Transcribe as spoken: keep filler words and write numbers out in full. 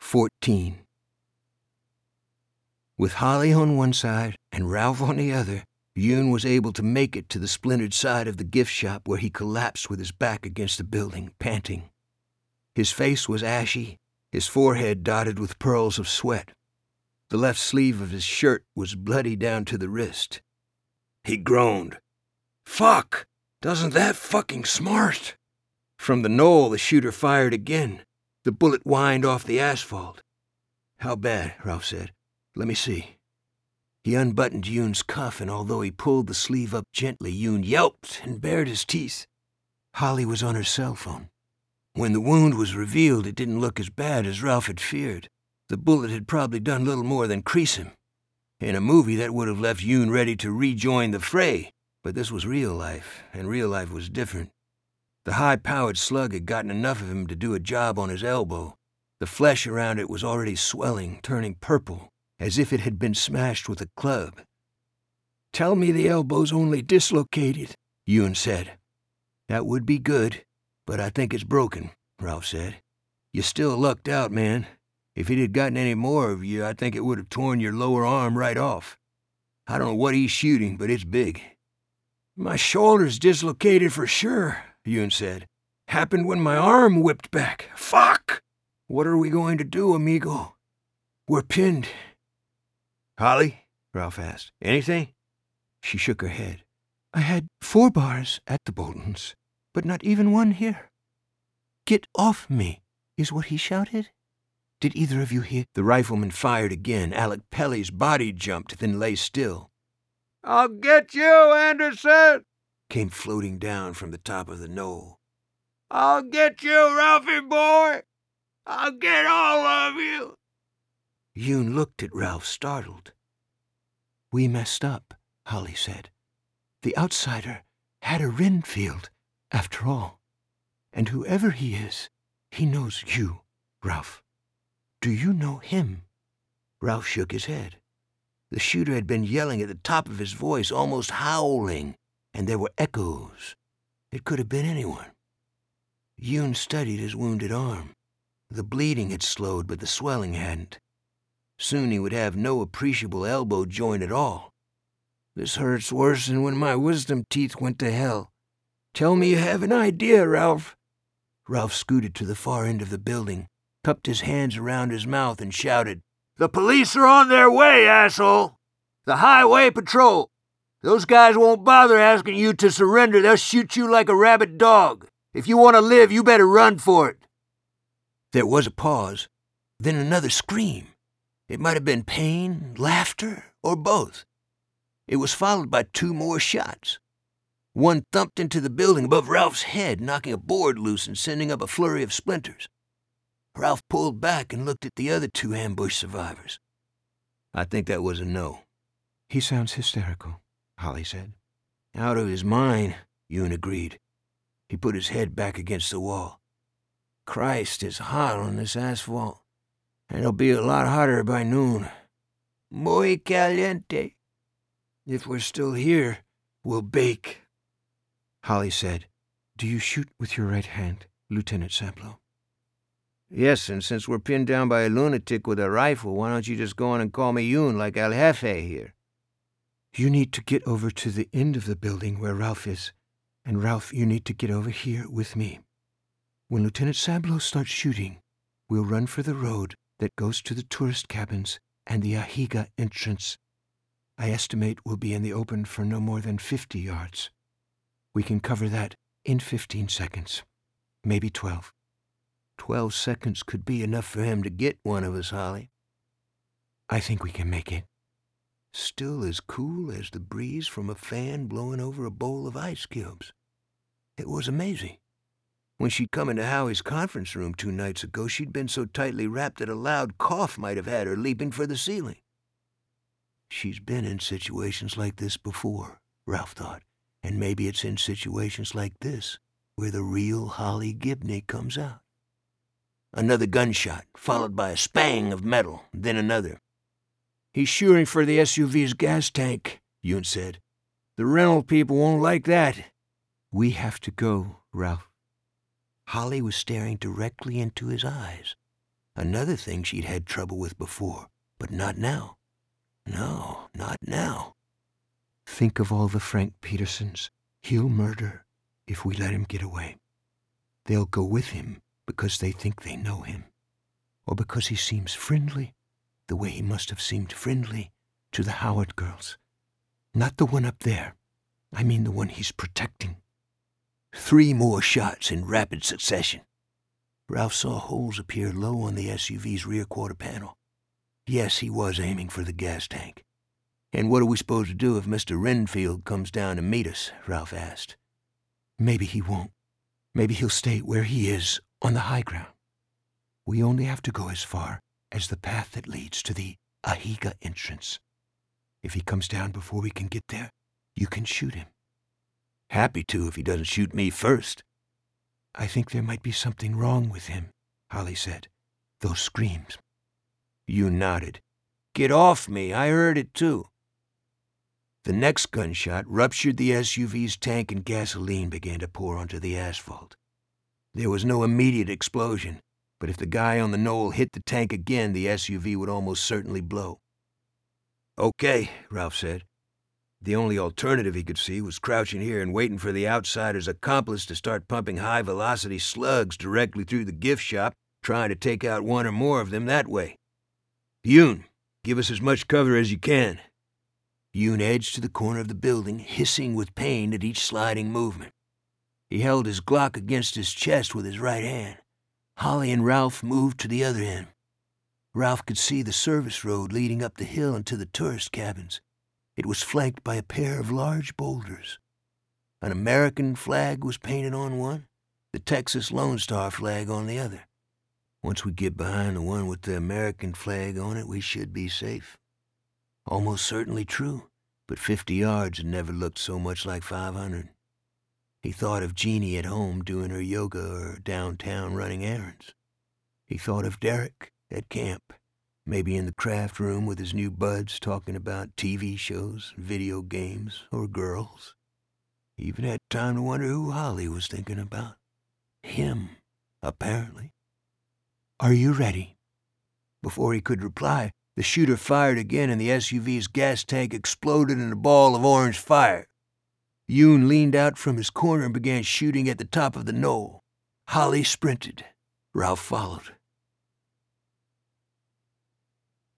fourteen. With Holly on one side and Ralph on the other, Yoon was able to make it to the splintered side of the gift shop where he collapsed with his back against the building, panting. His face was ashy, his forehead dotted with pearls of sweat. The left sleeve of his shirt was bloody down to the wrist. He groaned. "Fuck! Doesn't that fucking smart?" From the knoll, the shooter fired again. The bullet whined off the asphalt. "How bad?" Ralph said. "Let me see." He unbuttoned Yoon's cuff, and although he pulled the sleeve up gently, Yoon yelped and bared his teeth. Holly was on her cell phone. When the wound was revealed, it didn't look as bad as Ralph had feared. The bullet had probably done little more than crease him. In a movie, that would have left Yoon ready to rejoin the fray, but this was real life, and real life was different. The high-powered slug had gotten enough of him to do a job on his elbow. The flesh around it was already swelling, turning purple, as if it had been smashed with a club. "Tell me the elbow's only dislocated," Yoon said. "That would be good, but I think it's broken," Ralph said. "You still lucked out, man. If it had gotten any more of you, I think it would have torn your lower arm right off. I don't know what he's shooting, but it's big." "My shoulder's dislocated for sure," Yoon said. "Happened when my arm whipped back. Fuck! What are we going to do, amigo? We're pinned." "Holly?" Ralph asked. "Anything?" She shook her head. "I had four bars at the Boltons, but not even one here." "Get off me," is what he shouted. "Did either of you hear?" The rifleman fired again. Alec Pelly's body jumped, then lay still. "I'll get you, Anderson!" came floating down from the top of the knoll. "I'll get you, Ralphie boy! I'll get all of you!" Yoon looked at Ralph, startled. "We messed up," Holly said. "The outsider had a Renfield, after all. And whoever he is, he knows you, Ralph. Do you know him?" Ralph shook his head. The shooter had been yelling at the top of his voice, almost howling, and there were echoes. It could have been anyone. Yoon studied his wounded arm. The bleeding had slowed, but the swelling hadn't. Soon he would have no appreciable elbow joint at all. "This hurts worse than when my wisdom teeth went to hell. Tell me you have an idea, Ralph." Ralph scooted to the far end of the building, cupped his hands around his mouth, and shouted, "The police are on their way, asshole! The highway patrol! Those guys won't bother asking you to surrender. They'll shoot you like a rabid dog. If you want to live, you better run for it." There was a pause, then another scream. It might have been pain, laughter, or both. It was followed by two more shots. One thumped into the building above Ralph's head, knocking a board loose and sending up a flurry of splinters. Ralph pulled back and looked at the other two ambush survivors. "I think that was a no." "He sounds hysterical," Holly said. "Out of his mind," Yoon agreed. He put his head back against the wall. "Christ, it's hot on this asphalt. And it'll be a lot hotter by noon. Muy caliente. If we're still here, we'll bake." Holly said, "Do you shoot with your right hand, Lieutenant Sablow?" "Yes, and since we're pinned down by a lunatic with a rifle, why don't you just go on and call me Yoon like El Jefe here?" "You need to get over to the end of the building where Ralph is, and Ralph, you need to get over here with me. When Lieutenant Sablow starts shooting, we'll run for the road that goes to the tourist cabins and the Ahiga entrance. I estimate we'll be in the open for no more than fifty yards. We can cover that in fifteen seconds, maybe twelve. Twelve seconds could be enough for him to get one of us, Holly." "I think we can make it." Still as cool as the breeze from a fan blowing over a bowl of ice cubes. It was amazing. When she'd come into Howie's conference room two nights ago, she'd been so tightly wrapped that a loud cough might have had her leaping for the ceiling. She's been in situations like this before, Ralph thought, and maybe it's in situations like this where the real Holly Gibney comes out. Another gunshot, followed by a spang of metal, then another. "He's shooting for the S U V's gas tank," Yoon said. "The rental people won't like that." "We have to go, Ralph." Holly was staring directly into his eyes. Another thing she'd had trouble with before, but not now. No, not now. Think of all the Frank Petersons he'll murder if we let him get away. They'll go with him because they think they know him, or because he seems friendly, the way he must have seemed friendly to the Howard girls. Not the one up there. I mean the one he's protecting. Three more shots in rapid succession. Ralph saw holes appear low on the S U V's rear quarter panel. Yes, he was aiming for the gas tank. And what are we supposed to do if Mister Renfield comes down to meet us? Ralph asked. Maybe he won't. Maybe he'll stay where he is, on the high ground. We only have to go as far as the path that leads to the Ahiga entrance. If he comes down before we can get there, you can shoot him. Happy to if he doesn't shoot me first. I think there might be something wrong with him, Holly said. Those screams. You nodded. Get off me, I heard it too. The next gunshot ruptured the S U V's tank and gasoline began to pour onto the asphalt. There was no immediate explosion, but if the guy on the knoll hit the tank again, the S U V would almost certainly blow. Okay, Ralph said. The only alternative he could see was crouching here and waiting for the outsider's accomplice to start pumping high-velocity slugs directly through the gift shop, trying to take out one or more of them that way. Yoon, give us as much cover as you can. Yoon edged to the corner of the building, hissing with pain at each sliding movement. He held his Glock against his chest with his right hand. Holly and Ralph moved to the other end. Ralph could see the service road leading up the hill and to the tourist cabins. It was flanked by a pair of large boulders. An American flag was painted on one, the Texas Lone Star flag on the other. Once we get behind the one with the American flag on it, we should be safe. Almost certainly true, but fifty yards had never looked so much like five hundred. He thought of Jeannie at home doing her yoga or downtown running errands. He thought of Derek at camp, maybe in the craft room with his new buds talking about T V shows, video games, or girls. He even had time to wonder who Holly was thinking about. Him, apparently. Are you ready? Before he could reply, the shooter fired again and the S U V's gas tank exploded in a ball of orange fire. Yoon leaned out from his corner and began shooting at the top of the knoll. Holly sprinted. Ralph followed.